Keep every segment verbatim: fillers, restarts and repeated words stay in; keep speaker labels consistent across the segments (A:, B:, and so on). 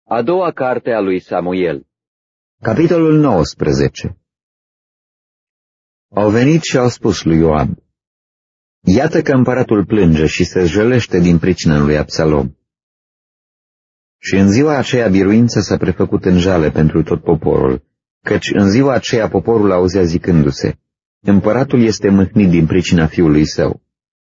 A: A doua carte a lui Samuel.
B: Capitolul nouăsprezece. Au venit și au spus lui Ioab: Iată că împăratul plânge și se jălește din pricina lui Absalom. Și în ziua aceea biruința s-a prefăcut în jale pentru tot poporul, căci în ziua aceea poporul auzea zicându-se: Împăratul este mâhnit din pricina fiului său.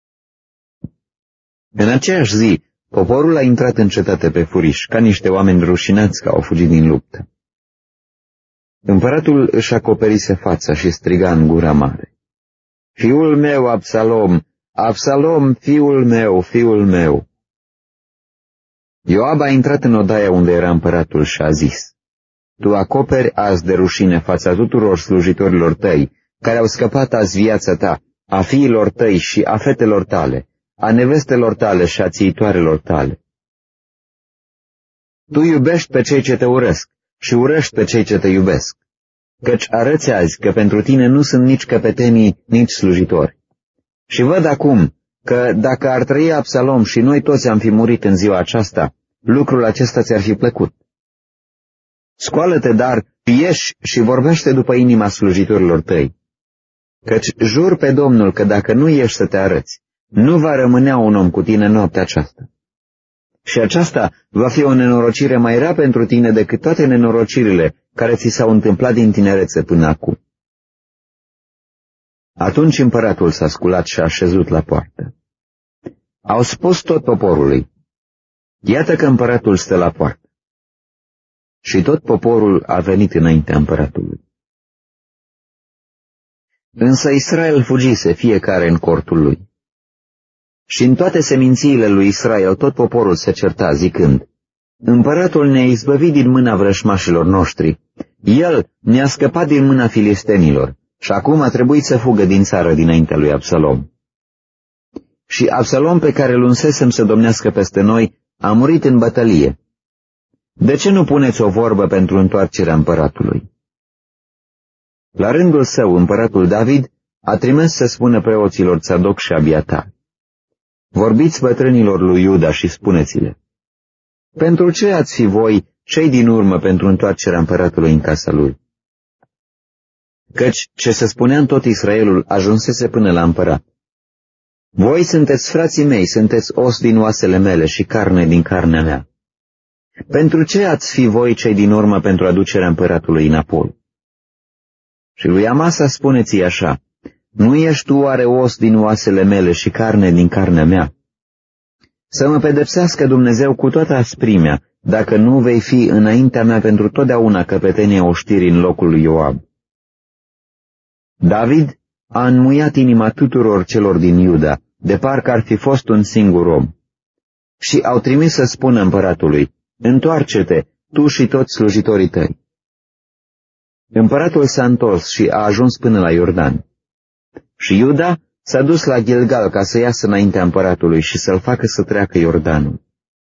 B: În aceeași zi, poporul a intrat în cetate pe furiș, ca niște oameni rușinați că au fugit din luptă. Împăratul își acoperise fața și striga în gura mare: Fiul meu, Absalom! Absalom, fiul meu, fiul meu! Ioab a intrat în odaia unde era împăratul și a zis: Tu acoperi azi de rușine fața tuturor slujitorilor tăi, care au scăpat azi viața ta, a fiilor tăi și a fetelor tale, a nevestelor tale și a țiitoarelor tale. Tu iubești pe cei ce te urăsc și urăști pe cei ce te iubesc, căci arăți azi că pentru tine nu sunt nici căpetenii, nici slujitori. Și văd acum că dacă ar trăi Absalom și noi toți am fi murit în ziua aceasta, lucrul acesta ți-ar fi plăcut. Scoală-te, dar, ieși și vorbește după inima slujitorilor tăi, căci jur pe Domnul că dacă nu ieși să te arăți, nu va rămânea un om cu tine noaptea aceasta. Și aceasta va fi o nenorocire mai rea pentru tine decât toate nenorocirile care ți s-au întâmplat din tinerețe până acum. Atunci împăratul s-a sculat și a așezut la poartă. Au spus tot poporului: Iată că împăratul stă la poartă. Și tot poporul a venit înaintea împăratului. Însă Israel fugise fiecare în cortul lui. Și în toate semințiile lui Israel tot poporul se certa, zicând: Împăratul ne-a izbăvit din mâna vrășmașilor noștri, el ne-a scăpat din mâna filistenilor și acum a trebuit să fugă din țară dinaintea lui Absalom. Și Absalom, pe care îl unsesem să domnească peste noi, a murit în bătălie. De ce nu puneți o vorbă pentru întoarcerea împăratului? La rândul său, împăratul David a trimis să spună preoților Țadoc și Abiatar: Vorbiți bătrânilor lui Iuda și spuneți-le: Pentru ce ați fi voi cei din urmă pentru întoarcerea împăratului în casa lui? Căci ce se spunea în tot Israelul ajunsese până la împărat: Voi sunteți frații mei, sunteți os din oasele mele și carne din carnea mea. Pentru ce ați fi voi cei din urmă pentru aducerea împăratului înapoi? Și lui Amasa spuneți-i așa: Nu ești tu oare os din oasele mele și carne din carnea mea? Să mă pedepsească Dumnezeu cu toată asprimea, dacă nu vei fi înaintea mea pentru totdeauna căpetenia oștirii în locul lui Ioab. David a înmuiat inima tuturor celor din Iuda, de parcă ar fi fost un singur om. Și au trimis să spună împăratului: Întoarce-te, tu și toți slujitorii tăi. Împăratul s-a întors și a ajuns până la Iordan. Și Iuda s-a dus la Gilgal ca să iasă înaintea împăratului și să-l facă să treacă Iordanul.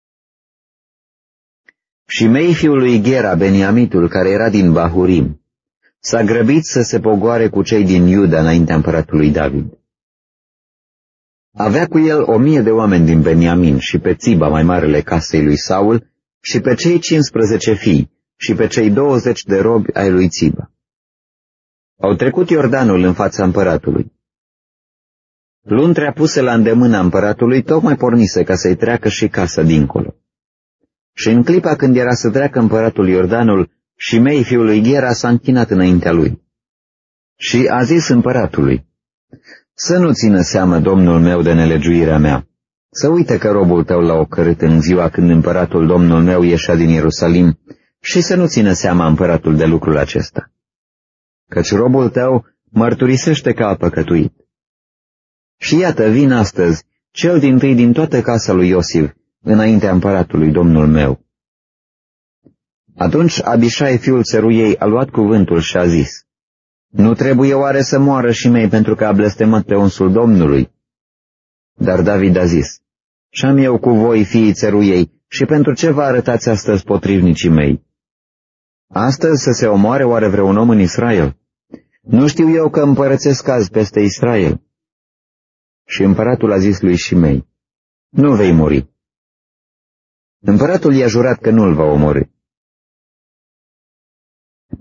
B: Și Mei fiul lui Ghera, Beniamitul, care era din Bahurim, s-a grăbit să se pogoare cu cei din Iuda înaintea împăratului David. Avea cu el o mie de oameni din Beniamin și pe Țiba, mai marele casei lui Saul, și pe cei cincisprezece fii și pe cei douăzeci de robi ai lui Țiba. Au trecut Iordanul în fața împăratului. Luntrea puse la îndemâna împăratului tocmai pornise ca să-i treacă și casa dincolo. Și în clipa când era să treacă împăratul Iordanul, Shimei fiul lui Ghera s-a închinat înaintea lui. Și a zis împăratului: Să nu țină seamă domnul meu de nelegiuirea mea, să uite că robul tău l-a ocărât în ziua când împăratul domnul meu ieșea din Ierusalim, și să nu țină seama împăratul de lucrul acesta. Căci robul tău mărturisește că a păcătuit. Și iată, vin astăzi, cel dintâi din toată casa lui Iosif, înaintea împăratului domnul meu. Atunci Abișai fiul țăruiei a luat cuvântul și a zis: Nu trebuie oare să moară Shimei pentru că a blestemat pe unsul Domnului? Dar David a zis: Ce-am eu cu voi, fiii țăruiei, și pentru ce vă arătați astăzi potrivnicii mei? Astăzi să se omoare oare vreun om în Israel? Nu știu eu că împărățesc azi peste Israel? Și împăratul a zis lui Shimei: Nu vei muri. Împăratul i-a jurat că nu-l va omorî.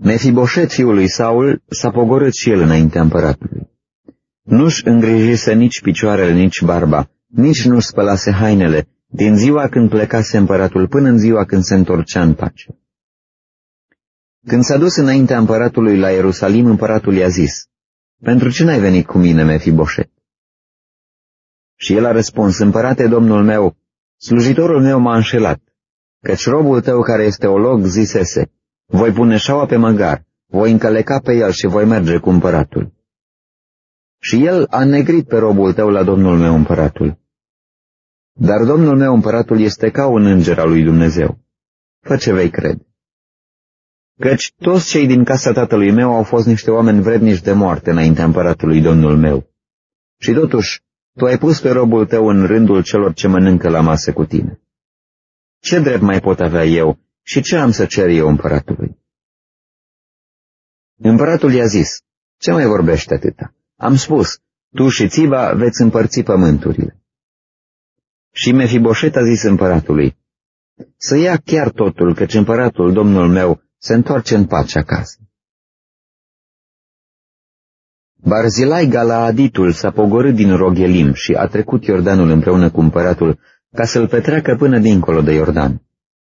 B: Mefiboset, fiul lui Saul, s-a pogorât și el înaintea împăratului. Nu-și îngrijise nici picioarele, nici barba, nici nu-și spălase hainele, din ziua când plecase împăratul până în ziua când se întorcea în pace. Când s-a dus înaintea împăratului la Ierusalim, împăratul i-a zis: „Pentru ce n-ai venit cu mine, Mefiboset?” Și el a răspuns: „Împărate, domnul meu, slujitorul meu m-a înșelat, căci robul tău care este olog zisese: voi pune șaua pe măgar, voi încăleca pe el și voi merge cu împăratul. Și el a negrit pe robul tău la domnul meu împăratul. Dar domnul meu împăratul este ca un înger al lui Dumnezeu. Fă ce vei crede. Căci toți cei din casa tatălui meu au fost niște oameni vrednici de moarte înaintea împăratului domnul meu. Și totuși, tu ai pus pe robul tău în rândul celor ce mănâncă la masă cu tine. Ce drept mai pot avea eu și ce am să cer eu împăratului?” Împăratul i-a zis: „Ce mai vorbești atâta? Am spus, tu și Țiba veți împărți pământurile.” Și Mefiboset a zis împăratului: „Să ia chiar totul, căci împăratul, domnul meu, se întoarce în pace acasă.” Barzilai Galaaditul s-a pogorât din Roghelim și a trecut Iordanul împreună cu împăratul ca să-l petreacă până dincolo de Iordan.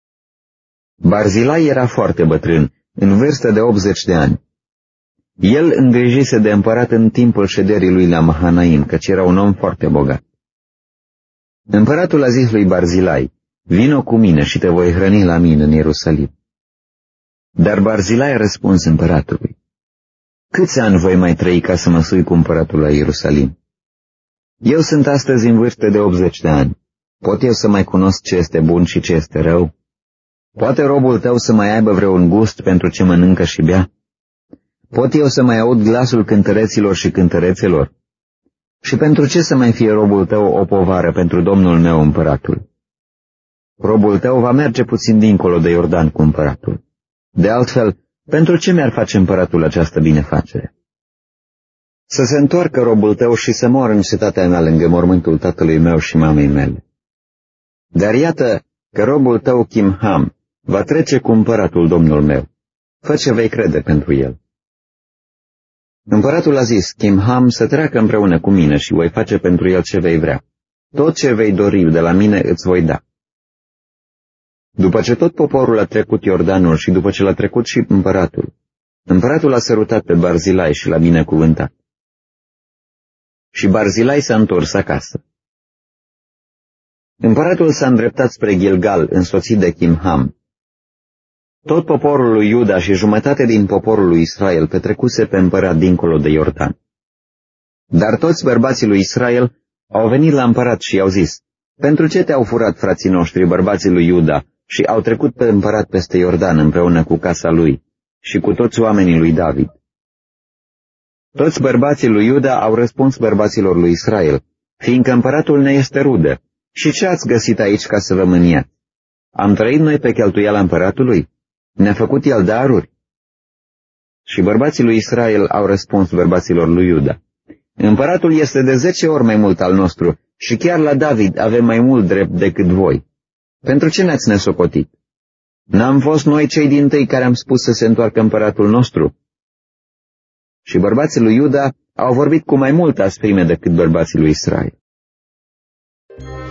B: Barzilai era foarte bătrân, în vârstă de optzeci de ani. El îngrijise de împărat în timpul șederii lui la Mahanaim, căci era un om foarte bogat. Împăratul a zis lui Barzilai: „Vino cu mine și te voi hrăni la mine în Ierusalim.” Dar Barzilai a răspuns împăratului: „Câți ani voi mai trăi ca să mă sui cu împăratul la Ierusalim? Eu sunt astăzi în vârstă de optzeci de ani. Pot eu să mai cunosc ce este bun și ce este rău? Poate robul tău să mai aibă vreun gust pentru ce mănâncă și bea? Pot eu să mai aud glasul cântăreților și cântărețelor? Și pentru ce să mai fie robul tău o povară pentru domnul meu împăratul? Robul tău va merge puțin dincolo de Iordan cu împăratul. De altfel, pentru ce mi-ar face împăratul această binefacere? Să se întoarcă robul tău și să moară în cetatea mea lângă mormântul tatălui meu și mamei mele. Dar iată că robul tău Chimham va trece cu împăratul domnul meu. Fă ce vei crede pentru el.” Împăratul a zis: „Chimham să treacă împreună cu mine și voi face pentru el ce vei vrea. Tot ce vei dori de la mine îți voi da.” După ce tot poporul a trecut Iordanul și după ce l-a trecut și împăratul, împăratul a sărutat pe Barzilai și l-a binecuvântat. Și Barzilai s-a întors acasă. Împăratul s-a îndreptat spre Gilgal, însoțit de Chimham. Tot poporul lui Iuda și jumătate din poporul lui Israel petrecuse pe împărat dincolo de Iordan. Dar toți bărbații lui Israel au venit la împărat și i-au zis: „Pentru ce te-au furat frații noștri, bărbații lui Iuda, și au trecut pe împărat peste Iordan împreună cu casa lui și cu toți oamenii lui David?” Toți bărbații lui Iuda au răspuns bărbaților lui Israel: „Fiindcă împăratul ne este rudă, și ce ați găsit aici ca să vă mâniați? Am trăit noi pe cheltuiala împăratului? Ne-a făcut el daruri?” Și bărbații lui Israel au răspuns bărbaților lui Iuda: „Împăratul este de zece ori mai mult al nostru și chiar la David avem mai mult drept decât voi. Pentru ce ne-ați nesocotit? N-am fost noi cei dintâi care am spus să se întoarcă împăratul nostru?” Și bărbații lui Iuda au vorbit cu mai multă asprime decât bărbații lui Israel.